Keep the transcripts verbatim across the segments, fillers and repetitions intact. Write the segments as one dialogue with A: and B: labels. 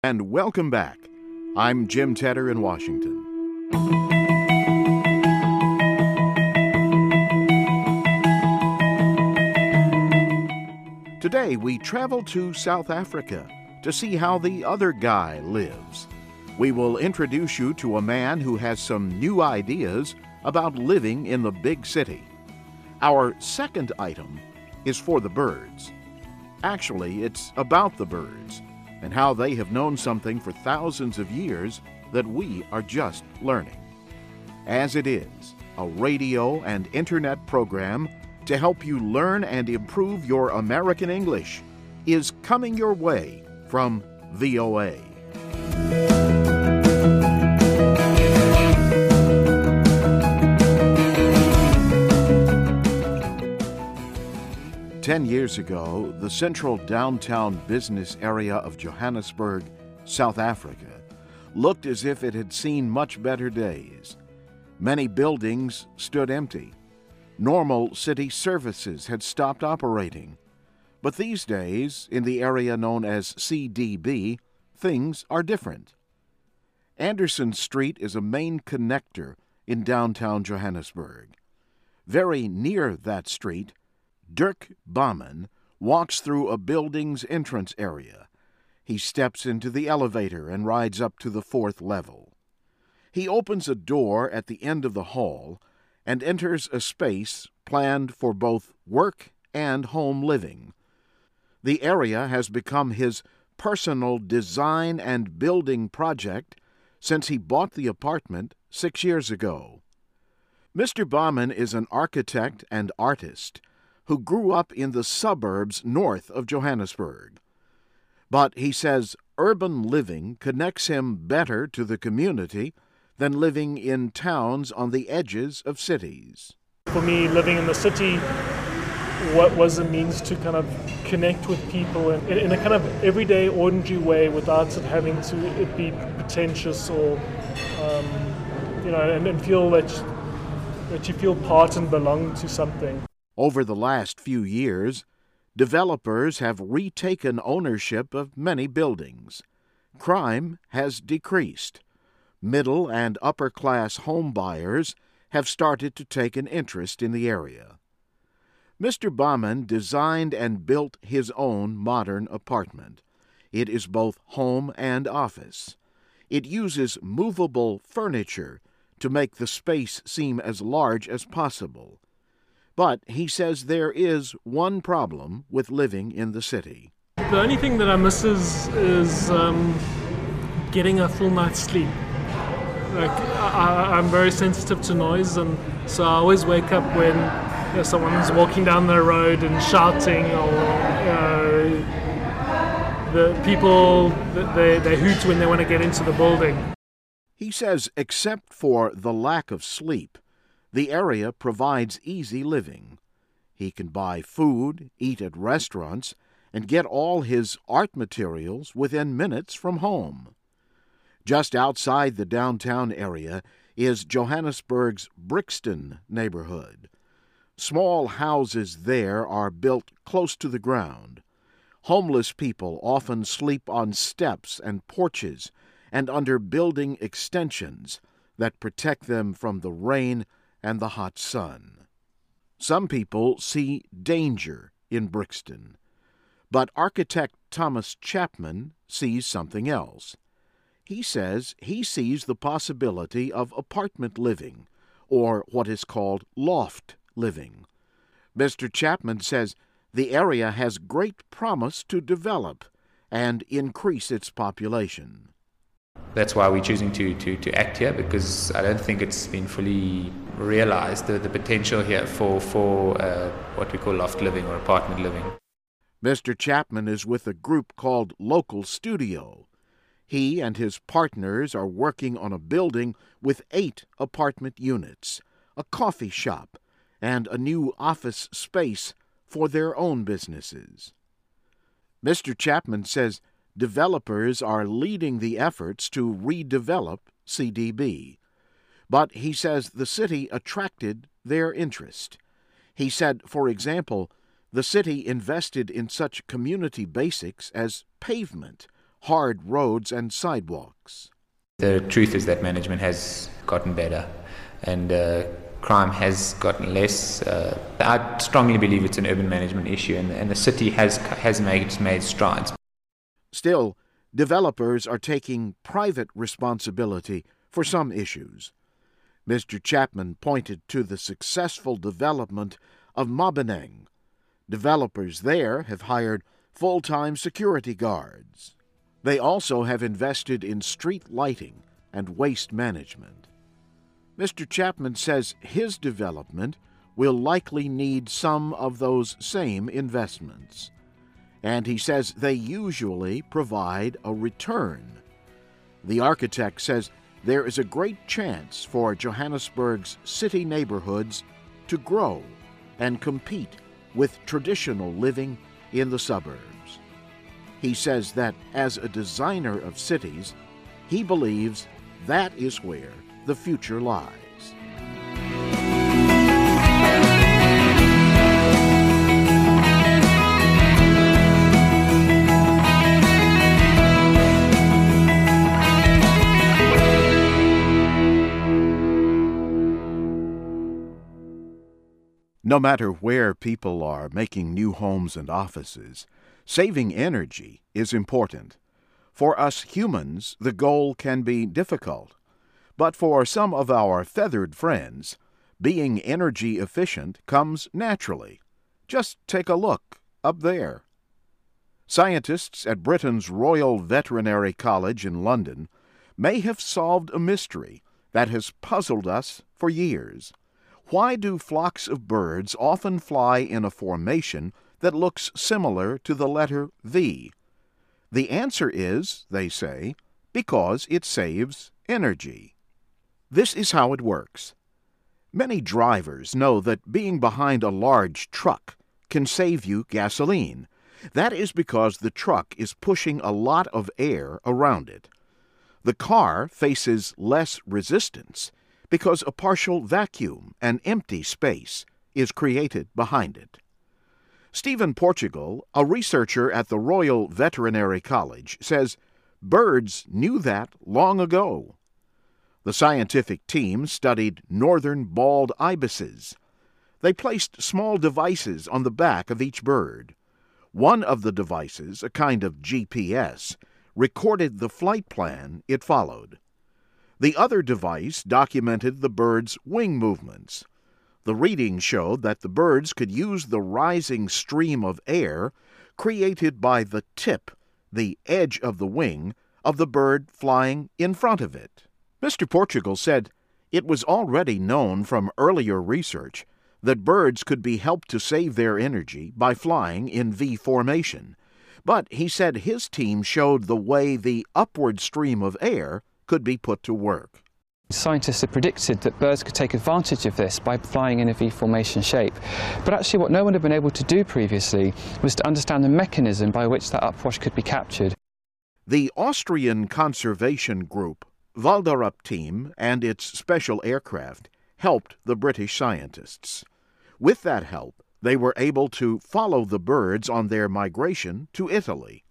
A: And welcome back. I'm Jim Tedder in Washington. Today we travel to South Africa to see how the other guy lives. We will introduce you to a man who has some new ideas about living in the big city. Our second item is for the birds. Actually, it's about the birds and how they have known something for thousands of years that we are just learning. As it is, a radio and internet program to help you learn and improve your American English is coming your way from V O A. Ten years ago, the central downtown business area of Johannesburg, South Africa, looked as if it had seen much better days. Many buildings stood empty. Normal city services had stopped operating. But these days, in the area known as C D B, things are different. Anderson Street is a main connector in downtown Johannesburg. Very near that street, Dirk Bauman walks through a building's entrance area. He steps into the elevator and rides up to the fourth level. He opens a door at the end of the hall and enters a space planned for both work and home living. The area has become his personal design and building project since he bought the apartment six years ago. Mister Bauman is an architect and artist who grew up in the suburbs north of Johannesburg. But he says urban living connects him better to the community than living in towns on the edges of cities.
B: For me, living in the city what was a means to kind of connect with people in, in a kind of everyday, ordinary way without it having to it be pretentious or, um, you know, and, and feel that, that you feel part and belong to something.
A: Over the last few years, developers have retaken ownership of many buildings. Crime has decreased. Middle and upper-class home buyers have started to take an interest in the area. Mister Bauman designed and built his own modern apartment. It is both home and office. It uses movable furniture to make the space seem as large as possible. But he says there is one problem with living in the city.
B: The only thing that I miss is, is um, getting a full night's sleep. Like I, I'm very sensitive to noise, and so I always wake up when you know, someone's walking down the road and shouting, or you know, the people they they hoot when they want to get into the building.
A: He says, except for the lack of sleep, the area provides easy living. He can buy food, eat at restaurants, and get all his art materials within minutes from home. Just outside the downtown area is Johannesburg's Brixton neighborhood. Small houses there are built close to the ground. Homeless people often sleep on steps and porches and under building extensions that protect them from the rain and the hot sun. Some people see danger in Brixton, but architect Thomas Chapman sees something else. He says he sees the possibility of apartment living, or what is called loft living. Mister Chapman says the area has great promise to develop and increase its population.
C: That's why we're choosing to, to, to act here, because I don't think it's been fully realized, the, the potential here for, for uh, what we call loft living or apartment living.
A: Mister Chapman is with a group called Local Studio. He and his partners are working on a building with eight apartment units, a coffee shop, and a new office space for their own businesses. Mister Chapman says developers are leading the efforts to redevelop C D B, but he says the city attracted their interest. He said, for example, the city invested in such community basics as pavement, hard roads and sidewalks.
C: The truth is that management has gotten better, and uh, crime has gotten less. Uh, I strongly believe it's an urban management issue, and, and the city has has made made strides.
A: Still, developers are taking private responsibility for some issues. Mister Chapman pointed to the successful development of Mabeneng. Developers there have hired full-time security guards. They also have invested in street lighting and waste management. Mister Chapman says his development will likely need some of those same investments, and he says they usually provide a return. The architect says there is a great chance for Johannesburg's city neighborhoods to grow and compete with traditional living in the suburbs. He says that as a designer of cities, he believes that is where the future lies. No matter where people are making new homes and offices, saving energy is important. For us humans, the goal can be difficult. But for some of our feathered friends, being energy efficient comes naturally. Just take a look up there. Scientists at Britain's Royal Veterinary College in London may have solved a mystery that has puzzled us for years. Why do flocks of birds often fly in a formation that looks similar to the letter V? The answer is, they say, because it saves energy. This is how it works. Many drivers know that being behind a large truck can save you gasoline. That is because the truck is pushing a lot of air around it. The car faces less resistance because a partial vacuum, an empty space, is created behind it. Stephen Portugal, a researcher at the Royal Veterinary College, says birds knew that long ago. The scientific team studied northern bald ibises. They placed small devices on the back of each bird. One of the devices, a kind of G P S, recorded the flight plan it followed. The other device documented the bird's wing movements. The readings showed that the birds could use the rising stream of air created by the tip, the edge of the wing, of the bird flying in front of it. Mister Portugal said it was already known from earlier research that birds could be helped to save their energy by flying in V formation, but he said his team showed the way the upward stream of air could be put to work.
D: Scientists had predicted that birds could take advantage of this by flying in a V formation shape. But actually what no one had been able to do previously was to understand the mechanism by which that upwash could be captured.
A: The Austrian conservation group, Walderup team, and its special aircraft helped the British scientists. With that help, they were able to follow the birds on their migration to Italy.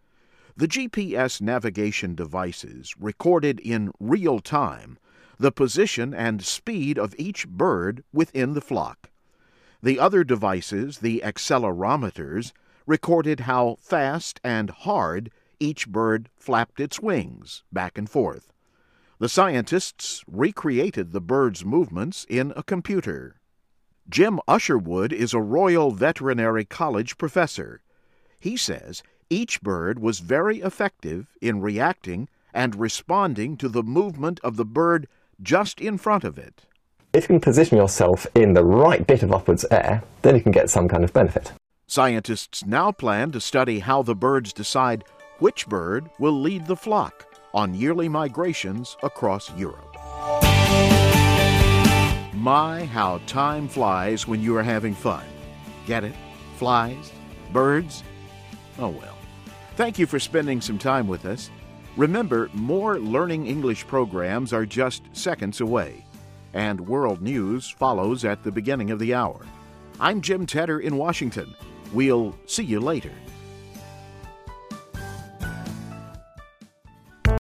A: The G P S navigation devices recorded in real time the position and speed of each bird within the flock. The other devices, the accelerometers, recorded how fast and hard each bird flapped its wings back and forth. The scientists recreated the bird's movements in a computer. Jim Usherwood is a Royal Veterinary College professor. He says each bird was very effective in reacting and responding to the movement of the bird just in front of it.
E: If you can position yourself in the right bit of upwards air, then you can get some kind of benefit.
A: Scientists now plan to study how the birds decide which bird will lead the flock on yearly migrations across Europe. My, how time flies when you are having fun. Get it? Flies? Birds? Oh well. Thank you for spending some time with us. Remember, more Learning English programs are just seconds away, and World News follows at the beginning of the hour. I'm Jim Tedder in Washington. We'll see you later.